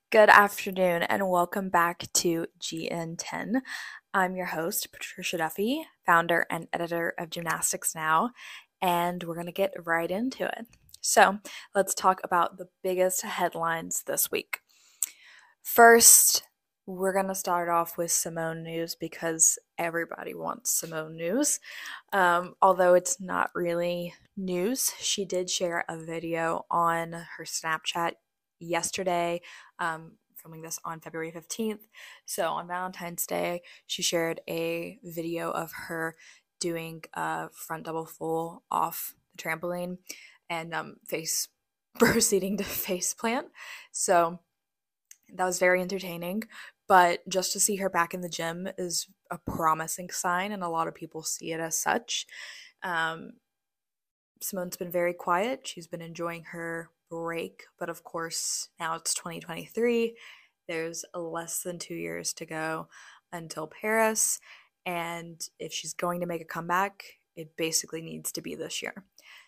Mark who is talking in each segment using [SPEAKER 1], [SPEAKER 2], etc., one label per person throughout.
[SPEAKER 1] Good afternoon and welcome back to GN10. I'm your host, Patricia Duffy, founder and editor of Gymnastics Now, and we're going to get right into it. So, let's talk about the biggest headlines this week. First, we're going to start off with Simone news because everybody wants Simone news. Although it's not really news, she did share a video on her Snapchat yesterday, filming this on February 15th. So on Valentine's Day, she shared a video of her doing a front double full off the trampoline and proceeding to face plant. So that was very entertaining. But just to see her back in the gym is a promising sign, and a lot of people see it as such. Um, Simone's been very quiet. She's been enjoying her break, but of course, now it's 2023. There's less than 2 years to go until Paris, and if she's going to make a comeback, it basically needs to be this year.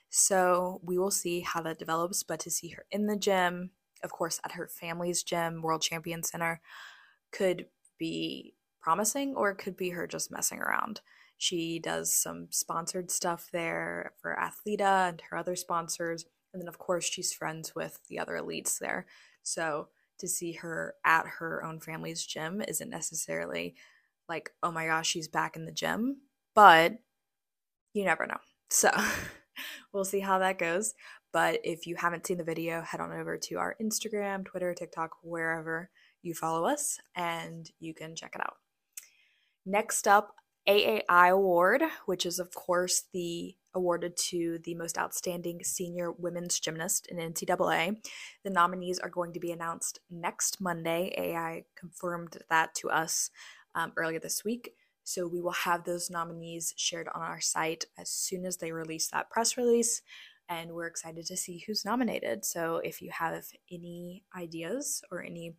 [SPEAKER 1] So we will see how that develops, but to see her in the gym, of course, at her family's gym, World Champion Center, could be promising or it could be her just messing around. She does some sponsored stuff there for Athleta and her other sponsors. And then, of course, she's friends with the other elites there. So to see her at her own family's gym isn't necessarily like, oh my gosh, she's back in the gym. But you never know. So we'll see how that goes. But if you haven't seen the video, head on over to our Instagram, Twitter, TikTok, wherever you follow us, and you can check it out. Next up, AAI Award, which is, of course, the awarded to the most outstanding senior women's gymnast in NCAA. The nominees are going to be announced next Monday. AAI confirmed that to us earlier this week. So we will have those nominees shared on our site as soon as they release that press release. And we're excited to see who's nominated. So if you have any ideas or any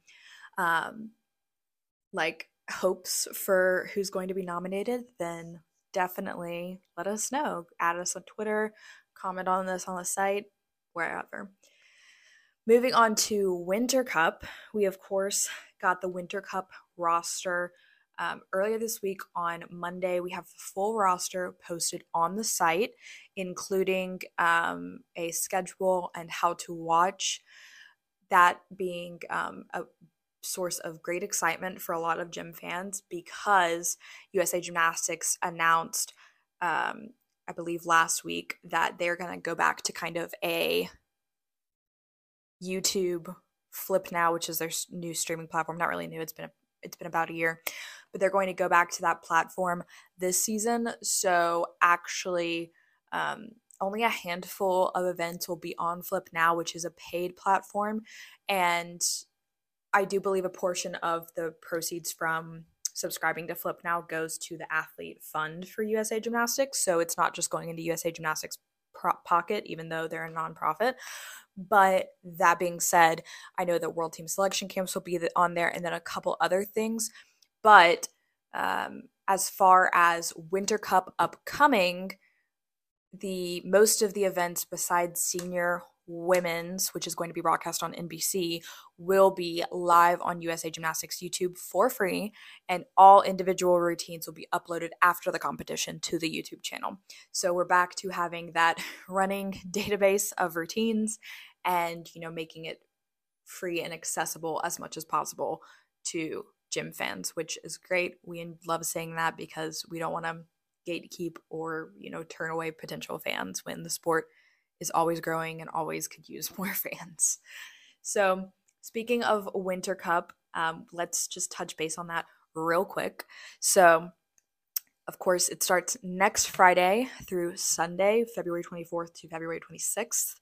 [SPEAKER 1] hopes for who's going to be nominated, then definitely let us know. Add us on Twitter, comment on this on the site, wherever. Moving on to Winter Cup, we of course got the Winter Cup roster earlier this week. On Monday, we have the full roster posted on the site, including a schedule and how to watch. That being a source of great excitement for a lot of gym fans because USA Gymnastics announced, I believe last week, that they're going to go back to kind of a YouTube Flip Now, which is their new streaming platform. Not really new. It's been about a year, but they're going to go back to that platform this season. So actually, only a handful of events will be on Flip Now, which is a paid platform, and I do believe a portion of the proceeds from subscribing to Flip Now goes to the athlete fund for USA Gymnastics. So it's not just going into USA Gymnastics pocket, even though they're a nonprofit. But that being said, I know that World Team Selection Camps will be on there and then a couple other things. But as far as Winter Cup upcoming, most of the events besides senior women's, which is going to be broadcast on NBC, will be live on USA Gymnastics YouTube for free, and all individual routines will be uploaded after the competition to the YouTube channel. So we're back to having that running database of routines and, making it free and accessible as much as possible to gym fans, which is great. We love saying that because we don't want to gatekeep or, turn away potential fans when the sport is always growing and always could use more fans. So speaking of Winter Cup, let's just touch base on that real quick. So of course, it starts next Friday through Sunday, February 24th to February 26th.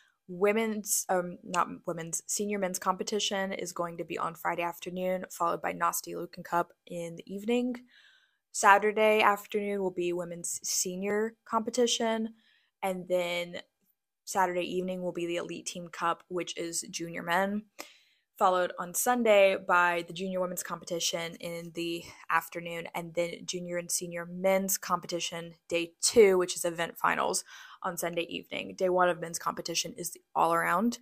[SPEAKER 1] Senior men's competition is going to be on Friday afternoon, followed by Nasty Lucan Cup in the evening. Saturday afternoon will be women's senior competition, and then Saturday evening will be the Elite Team Cup, which is junior men, followed on Sunday by the junior women's competition in the afternoon, and then junior and senior men's competition day 2, which is event finals, on Sunday evening. Day 1 of men's competition is the all-around.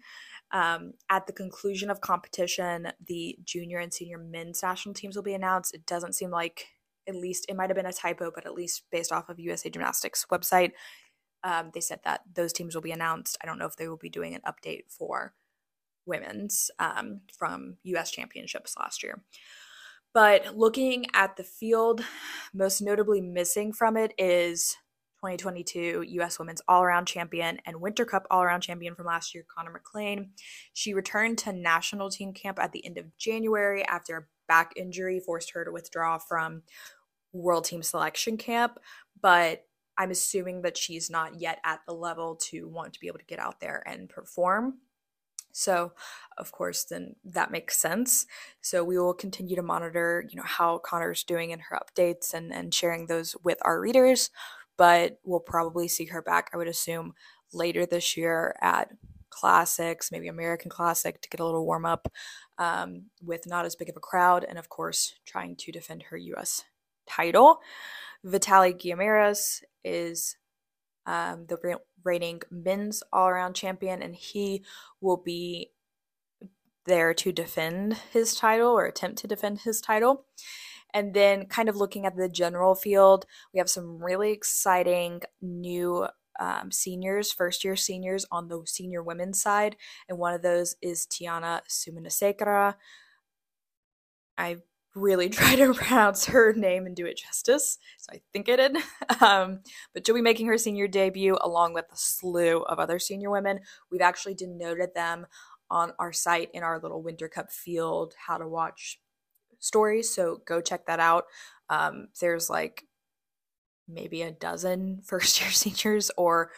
[SPEAKER 1] At the conclusion of competition, the junior and senior men's national teams will be announced. It doesn't seem like, at least it might have been a typo, but at least based off of USA Gymnastics website, they said that those teams will be announced. I don't know if they will be doing an update for women's from US championships last year. But looking at the field, most notably missing from it is 2022 US Women's All-Around Champion and Winter Cup All-Around Champion from last year, Connor McLean. She returned to national team camp at the end of January after a back injury forced her to withdraw from World Team Selection Camp, but I'm assuming that she's not yet at the level to want to be able to get out there and perform. So, of course, then that makes sense. So we will continue to monitor, how Connor's doing in her updates and sharing those with our readers. But we'll probably see her back, I would assume, later this year at classics, maybe American Classic, to get a little warm up with not as big of a crowd, and of course, trying to defend her U.S. title. Vitaly Guimaraes is the reigning men's all-around champion, and he will be there to defend his title or attempt to defend his title. And then kind of looking at the general field, we have some really exciting new seniors, first-year seniors on the senior women's side, and one of those is Tiana Suminasekara. I really try to pronounce her name and do it justice, so I think I did. But she'll be making her senior debut along with a slew of other senior women. We've actually denoted them on our site in our little Winter Cup field how to watch stories, so go check that out. There's like maybe a dozen first-year seniors or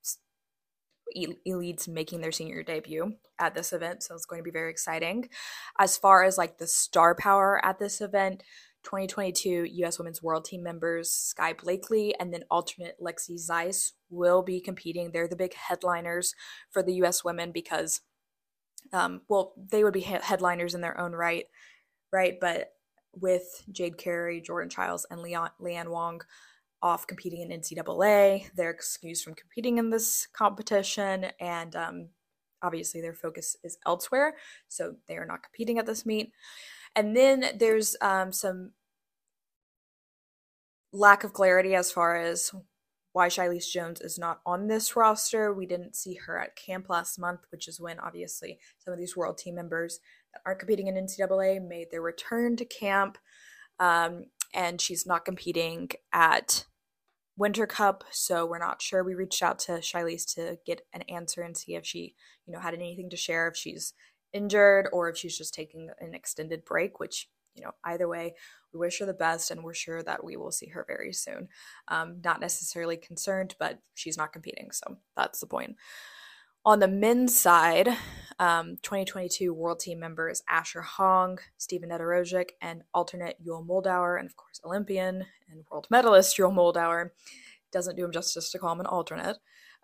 [SPEAKER 1] elites making their senior debut at this event, so it's going to be very exciting. As far as like the star power at this event, 2022 US Women's World Team members Sky Blakely and then alternate Lexi Zeiss will be competing. They're the big headliners for the US women because, they would be headliners in their own right? But with Jade Carey, Jordan Chiles, and Leanne Wong off competing in NCAA, they're excused from competing in this competition, and obviously their focus is elsewhere, so they are not competing at this meet. And then there's some lack of clarity as far as why Shilese Jones is not on this roster. We didn't see her at camp last month, which is when obviously some of these world team members that aren't competing in NCAA made their return to camp, and she's not competing at Winter Cup, so we're not sure. We reached out to Shilese to get an answer and see if she, had anything to share, if she's injured or if she's just taking an extended break, which, either way, we wish her the best and we're sure that we will see her very soon. Not necessarily concerned, but she's not competing, so that's the point. On the men's side, 2022 World Team members Asher Hong, Steven Nedorojic, and alternate Yul Moldauer, and of course Olympian and world medalist Yul Moldauer, doesn't do him justice to call him an alternate,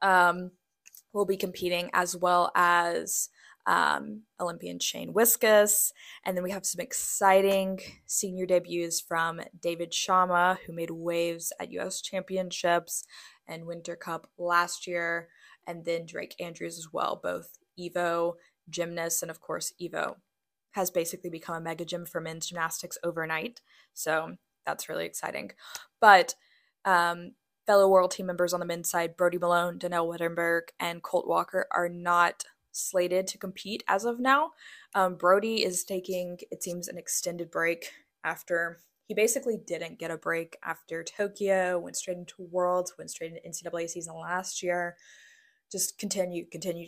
[SPEAKER 1] will be competing, as well as Olympian Shane Wiskus. And then we have some exciting senior debuts from David Shama, who made waves at US Championships and Winter Cup last year, and then Drake Andrews as well, both Evo gymnasts, and of course Evo has basically become a mega gym for men's gymnastics overnight, so that's really exciting. But fellow world team members on the men's side, Brody Malone, Donnell Wittenberg, and Colt Walker are not slated to compete as of now. Brody is taking, it seems, an extended break after he basically didn't get a break after Tokyo, went straight into Worlds, went straight into NCAA season last year, just continued.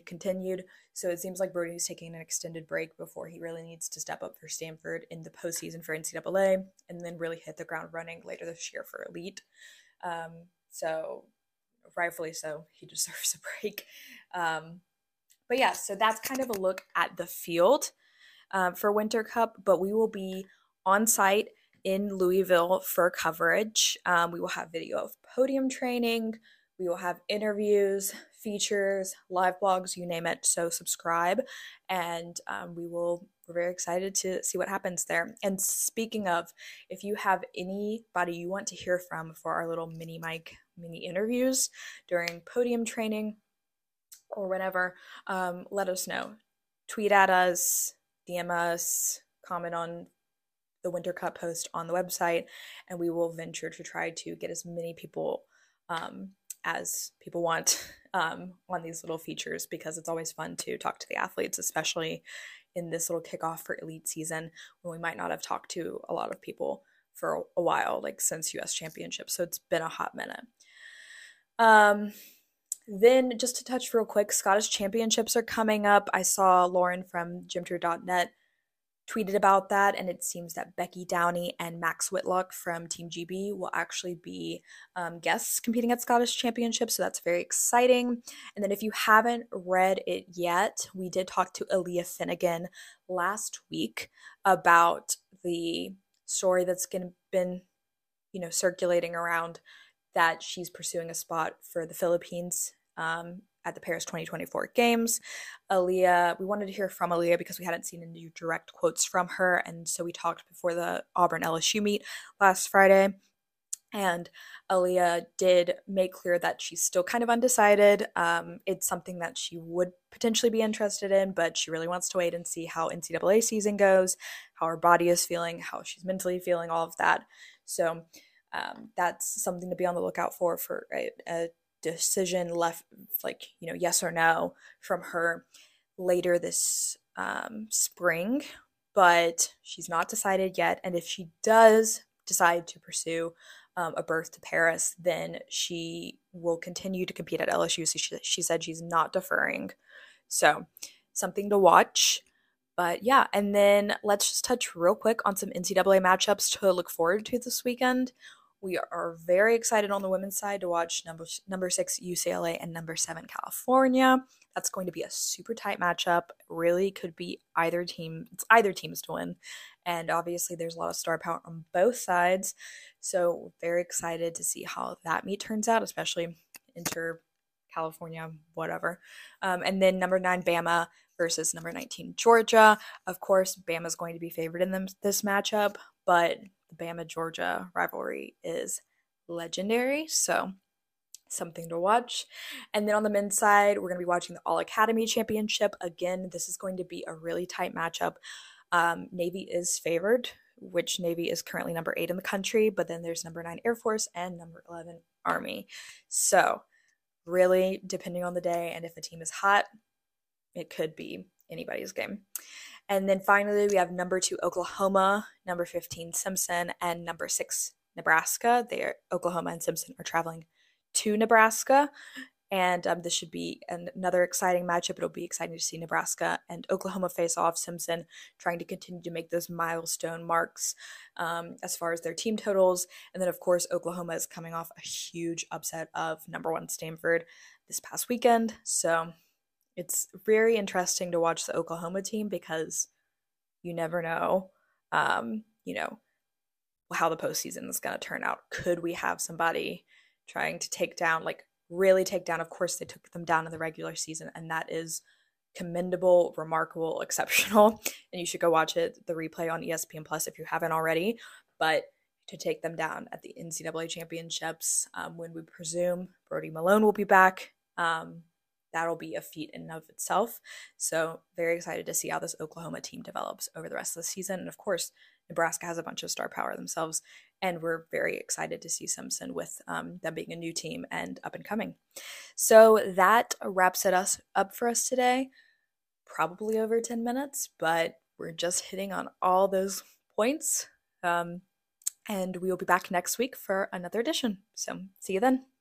[SPEAKER 1] So it seems like Brody's taking an extended break before he really needs to step up for Stanford in the postseason for NCAA, and then really hit the ground running later this year for Elite. So rightfully so, he deserves a break. But yeah, so that's kind of a look at the field for Winter Cup, but we will be on site in Louisville for coverage. We will have video of podium training. We will have interviews, features, live blogs, you name it. So subscribe, and we're very excited to see what happens there. And speaking of, if you have anybody you want to hear from for our little mini interviews during podium training or whenever, let us know. tweet at us, DM us, comment on the Winter Cup post on the website, and we will venture to try to get as many people as people want on these little features, because it's always fun to talk to the athletes, especially in this little kickoff for elite season when we might not have talked to a lot of people for a while, like since US Championships. So it's been a hot minute. Then just to touch real quick, Scottish Championships are coming up. I saw Lauren from gymtour.net tweeted about that, and it seems that Becky Downey and Max Whitlock from Team GB will actually be guests competing at Scottish Championships, so that's very exciting. And then if you haven't read it yet, we did talk to Aleah Finnegan last week about the story that's been circulating around, that she's pursuing a spot for the Philippines at the Paris 2024 Games. Aleah, we wanted to hear from Aleah because we hadn't seen any direct quotes from her, and so we talked before the Auburn LSU meet last Friday. And Aleah did make clear that she's still kind of undecided. It's something that she would potentially be interested in, but she really wants to wait and see how NCAA season goes, how her body is feeling, how she's mentally feeling, all of that. So that's something to be on the lookout for a decision left, like, yes or no from her later this spring. But she's not decided yet, and if she does decide to pursue a berth to Paris, then she will continue to compete at LSU. So she said she's not deferring. So something to watch. But yeah, and then let's just touch real quick on some NCAA matchups to look forward to this weekend. We are very excited on the women's side to watch number 6 UCLA and number 7 California. That's going to be a super tight matchup. Really could be either team. It's either teams to win. And obviously there's a lot of star power on both sides. So very excited to see how that meet turns out, especially inter California, whatever. And then number 9 Bama versus number 19 Georgia. Of course, Bama's going to be favored in this matchup, but the Bama-Georgia rivalry is legendary, so something to watch. And then on the men's side, we're going to be watching the All-Academy Championship. Again, this is going to be a really tight matchup. Navy is favored, which Navy is currently number 8 in the country, but then there's number 9 Air Force and number 11 Army. So really, depending on the day and if the team is hot, it could be anybody's game. And then finally, we have number 2 Oklahoma, number 15 Simpson, and number 6 Nebraska. Oklahoma and Simpson are traveling to Nebraska, and this should be another exciting matchup. It'll be exciting to see Nebraska and Oklahoma face off. Simpson trying to continue to make those milestone marks as far as their team totals. And then, of course, Oklahoma is coming off a huge upset of number 1 Stanford this past weekend. So it's very interesting to watch the Oklahoma team, because you never know, how the postseason is going to turn out. Could we have somebody trying to really take down? Of course, they took them down in the regular season, and that is commendable, remarkable, exceptional. And you should go watch the replay on ESPN Plus if you haven't already. But to take them down at the NCAA championships, when we presume Brody Malone will be back, that'll be a feat in and of itself. So very excited to see how this Oklahoma team develops over the rest of the season. And of course, Nebraska has a bunch of star power themselves, and we're very excited to see Simpson with them being a new team and up and coming. So that wraps it up for us today. Probably over 10 minutes, but we're just hitting on all those points. And we will be back next week for another edition. So see you then.